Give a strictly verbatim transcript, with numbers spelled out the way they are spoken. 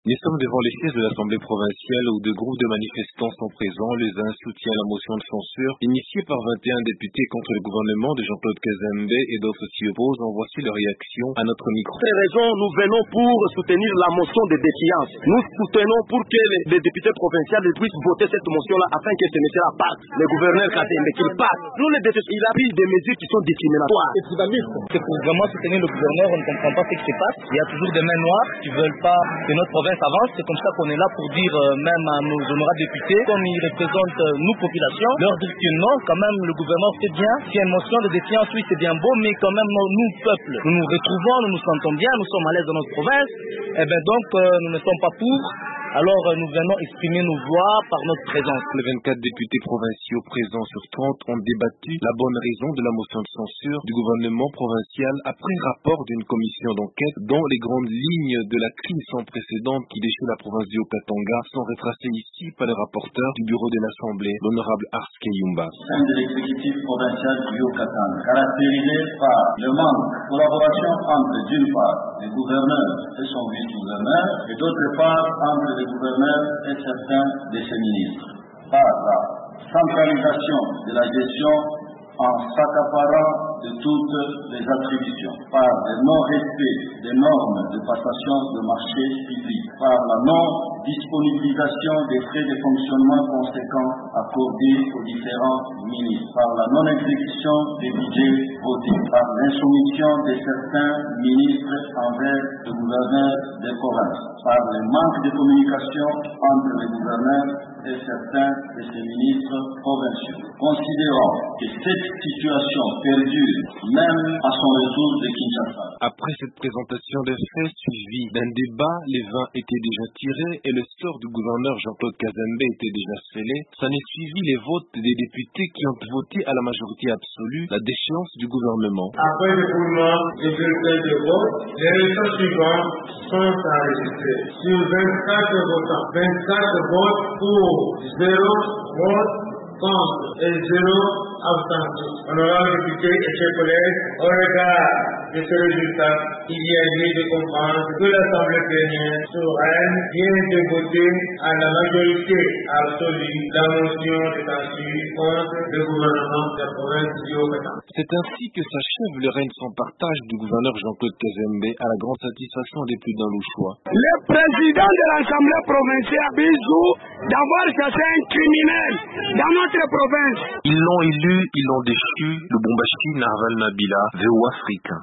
Nous sommes devant les sièges de l'Assemblée provinciale où deux groupes de manifestants sont présents. Les uns soutiennent la motion de censure initiée par vingt et un députés contre le gouvernement de Jean-Claude Kazembe et d'autres s'y opposent. En voici leur réaction à notre micro. Pour ces raisons, nous venons pour soutenir la motion de défiance. Nous soutenons pour que les, les députés provinciaux puissent voter cette motion-là afin que ce monsieur là parte. Le gouverneur Kazembe qu'il parte. Nous les détestons. Il a pris des mesures qui sont discriminatoires. C'est pour vraiment soutenir le gouverneur. On ne comprend pas ce qui se passe. Il y a toujours des mains noires qui ne veulent pas que notre province avance. C'est comme ça qu'on est là pour dire euh, même à nos honorables députés, comme ils représentent euh, nous populations, leur dire que non, quand même le gouvernement fait bien. S'il y a une motion de défiance, oui c'est bien beau, mais quand même nous, peuple, nous nous retrouvons, nous nous sentons bien, nous sommes à l'aise dans notre province, et bien donc euh, nous ne sommes pas pour. Alors euh, nous venons exprimer nos voix par notre présence. Les vingt-quatre députés provinciaux présents sur trente ont débattu la bonne raison de la motion de censure du gouvernement provincial après rapport d'une commission d'enquête dont les grandes lignes de la crise sans précédent qui déchire la province du Haut-Katanga sont retracées ici par le rapporteur du bureau de l'Assemblée, l'honorable Ars Kayumba. Sein de l'exécutif provincial du Haut-Katanga, caractérisé par le manque de collaboration entre d'une part le gouverneur et son vice-gouverneur et d'autre part entre le gouverneur et certains de ses ministres, par la centralisation de la gestion en s'accaparant de toutes les attributions, par le non-respect des normes de passation de marché public, par la non-disponibilisation des frais de fonctionnement conséquents accordés aux différents ministres, par la non-exécution des budgets votés, par l'insoumission de certains ministres envers le gouverneur des provinces, par le manque de communication entre le gouverneur et certains de ses ministres provinciaux. Considérant que cette situation perdure même à son retour de Kinshasa. Après cette présentation des faits suivie d'un débat, les vins étaient déjà tirés et le sort du gouverneur Jean-Claude Kazembe était déjà scellé. Ça n'est suivi les votes des députés qui ont voté à la majorité absolue la déchéance du gouvernement. Après le roulement des bulletins de vote, les résultats suivants sont enregistrés. Sur vingt-quatre votants, vingt-quatre votes pour, zéro vote contre et zéro abstention. Honorable député et chers collègues, au regard de ce résultat, il y a lieu de comprendre que l'Assemblée plénière souveraine vient de voter à la majorité absolue la motion de censure contre le gouvernement de la province du Haut-Katanga. C'est ainsi que s'achève le règne sans partage du gouverneur Jean-Claude Kazembe à la grande satisfaction des plus d'un louchois. Le président de l'Assemblée provinciale Bizou d'avoir chassé un criminel dans notre province. Ils l'ont élu, ils l'ont déchu, le Bombashi Narval Nabila, V O Afrique.